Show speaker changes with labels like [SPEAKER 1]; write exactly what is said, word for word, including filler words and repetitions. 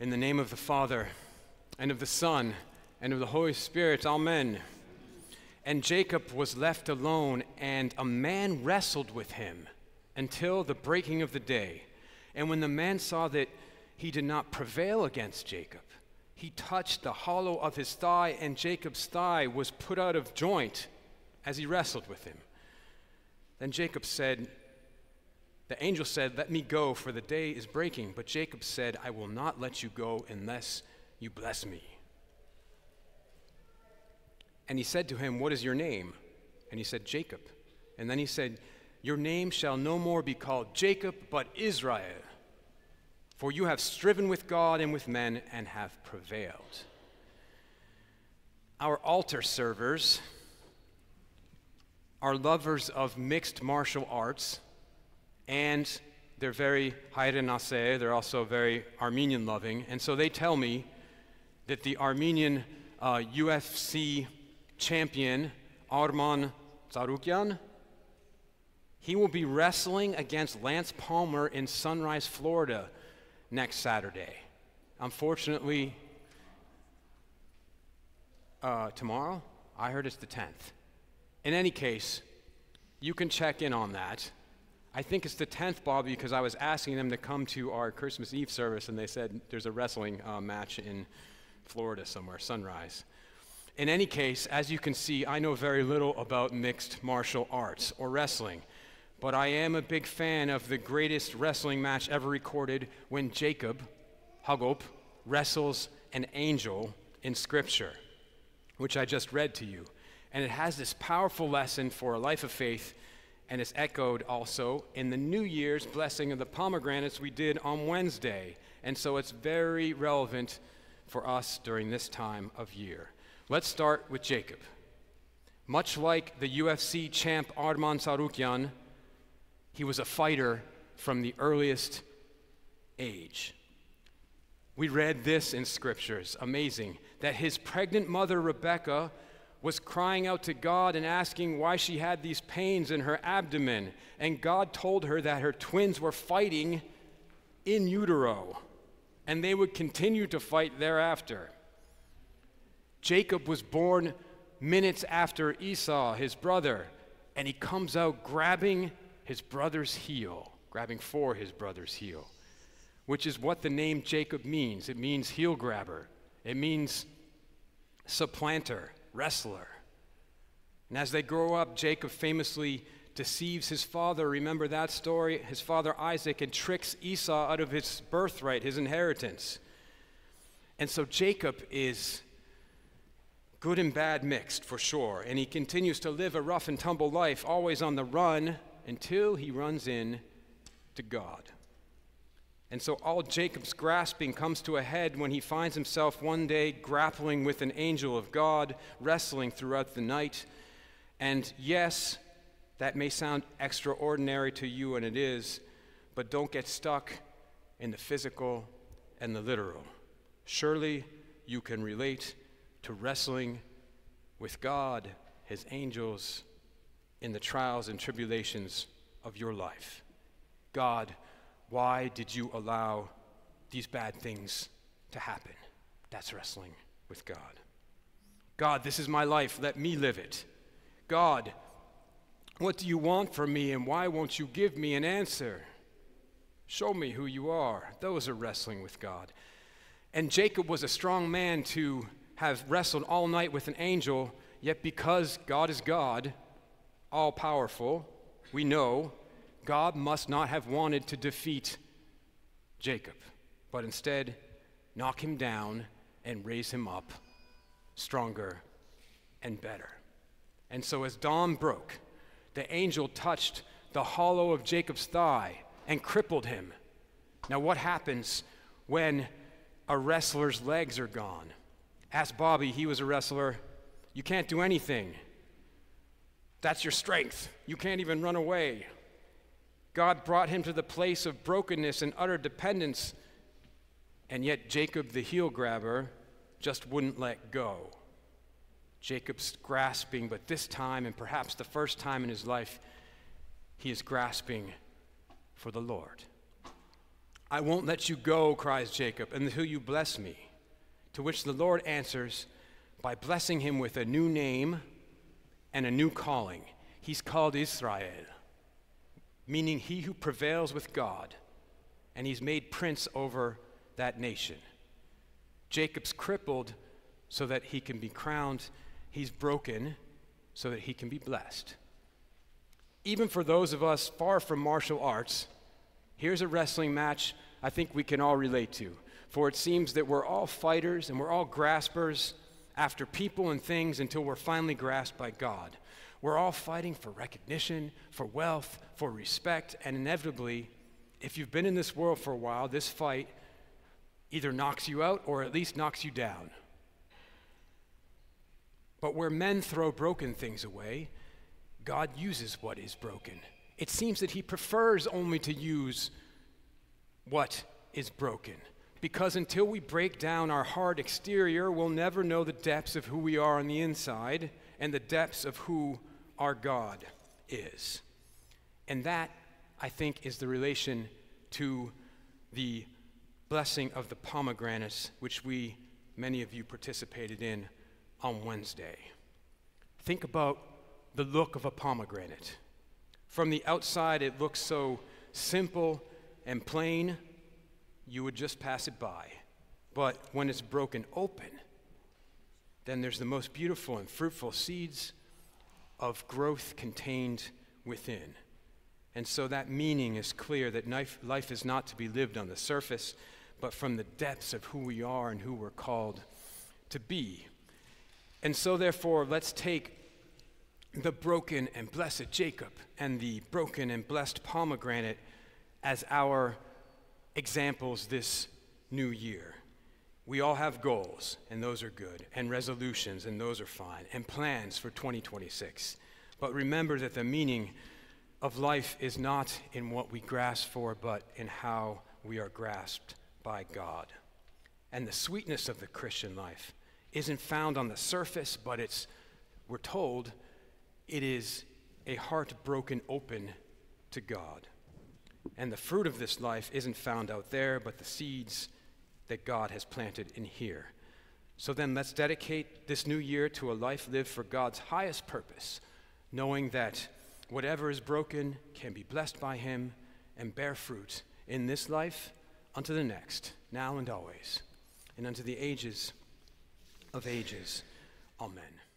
[SPEAKER 1] In the name of the Father, and of the Son, and of the Holy Spirit, amen. And Jacob was left alone, and a man wrestled with him until the breaking of the day. And when the man saw that he did not prevail against Jacob, he touched the hollow of his thigh, and Jacob's thigh was put out of joint as he wrestled with him. Then Jacob said, the angel said, "Let me go, for the day is breaking." But Jacob said, "I will not let you go unless you bless me." And he said to him, "What is your name?" And he said, "Jacob." And then he said, "Your name shall no more be called Jacob, but Israel. For you have striven with God and with men and have prevailed." Our altar servers are lovers of mixed martial arts, and they're very Hayre Nase, they're also very Armenian loving. And so they tell me that the Armenian uh, U F C champion, Arman Tsarukyan, he will be wrestling against Lance Palmer in Sunrise, Florida next Saturday. Unfortunately, uh, tomorrow, I heard it's the tenth. In any case, you can check in on that. I think it's the tenth, Bobby, because I was asking them to come to our Christmas Eve service, and they said there's a wrestling uh, match in Florida somewhere, Sunrise. In any case, as you can see, I know very little about mixed martial arts or wrestling, but I am a big fan of the greatest wrestling match ever recorded, when Jacob, Hagop, wrestles an angel in Scripture, which I just read to you. And it has this powerful lesson for a life of faith, and it's echoed also in the New Year's blessing of the pomegranates we did on Wednesday. And so it's very relevant for us during this time of year. Let's start with Jacob. Much like the U F C champ Arman Tsarukyan, he was a fighter from the earliest age. We read this in scriptures, amazing, that his pregnant mother Rebekah was crying out to God and asking why she had these pains in her abdomen. And God told her that her twins were fighting in utero, and they would continue to fight thereafter. Jacob was born minutes after Esau, his brother, and he comes out grabbing his brother's heel, grabbing for his brother's heel, which is what the name Jacob means. It means heel grabber. It means supplanter, wrestler. And as they grow up, Jacob famously deceives his father. Remember that story? His father Isaac, and tricks Esau out of his birthright, his inheritance. And so Jacob is good and bad mixed, for sure. And he continues to live a rough and tumble life, always on the run, until he runs in to God. And so all Jacob's grasping comes to a head when he finds himself one day grappling with an angel of God, wrestling throughout the night. And yes, that may sound extraordinary to you, and it is, but don't get stuck in the physical and the literal. Surely you can relate to wrestling with God, his angels, in the trials and tribulations of your life. God, why did you allow these bad things to happen? That's wrestling with God. God, this is my life. Let me live it. God, what do you want from me, and why won't you give me an answer? Show me who you are. Those are wrestling with God. And Jacob was a strong man to have wrestled all night with an angel, yet because God is God, all-powerful, we know God must not have wanted to defeat Jacob, but instead knock him down and raise him up stronger and better. And so as dawn broke, the angel touched the hollow of Jacob's thigh and crippled him. Now what happens when a wrestler's legs are gone? Ask Bobby, he was a wrestler. You can't do anything. That's your strength. You can't even run away. God brought him to the place of brokenness and utter dependence, and yet Jacob, the heel grabber, just wouldn't let go. Jacob's grasping, but this time, and perhaps the first time in his life, he is grasping for the Lord. "I won't let you go," cries Jacob, "until you bless me." To which the Lord answers by blessing him with a new name and a new calling. He's called Israel, meaning he who prevails with God, and he's made prince over that nation. Jacob's crippled so that he can be crowned. He's broken so that he can be blessed. Even for those of us far from martial arts, here's a wrestling match I think we can all relate to. For it seems that we're all fighters and we're all graspers after people and things until we're finally grasped by God. We're all fighting for recognition, for wealth, for respect, and inevitably, if you've been in this world for a while, this fight either knocks you out or at least knocks you down. But where men throw broken things away, God uses what is broken. It seems that he prefers only to use what is broken, because until we break down our hard exterior, we'll never know the depths of who we are on the inside and the depths of who our God is. And that, I think, is the relation to the blessing of the pomegranates, which we, many of you, participated in on Wednesday. Think about the look of a pomegranate. From the outside, it looks so simple and plain, you would just pass it by. But when it's broken open, then there's the most beautiful and fruitful seeds of growth contained within. And so that meaning is clear, that life, life is not to be lived on the surface, but from the depths of who we are and who we're called to be. And so therefore, let's take the broken and blessed Jacob and the broken and blessed pomegranate as our examples this new year. We all have goals, and those are good, and resolutions, and those are fine, and plans for twenty twenty-six. But remember that the meaning of life is not in what we grasp for, but in how we are grasped by God. And the sweetness of the Christian life isn't found on the surface, but it's, we're told, it is a heart broken open to God. And the fruit of this life isn't found out there, but the seeds that God has planted in here. So then let's dedicate this new year to a life lived for God's highest purpose, knowing that whatever is broken can be blessed by him and bear fruit in this life unto the next, now and always, and unto the ages of ages. Amen.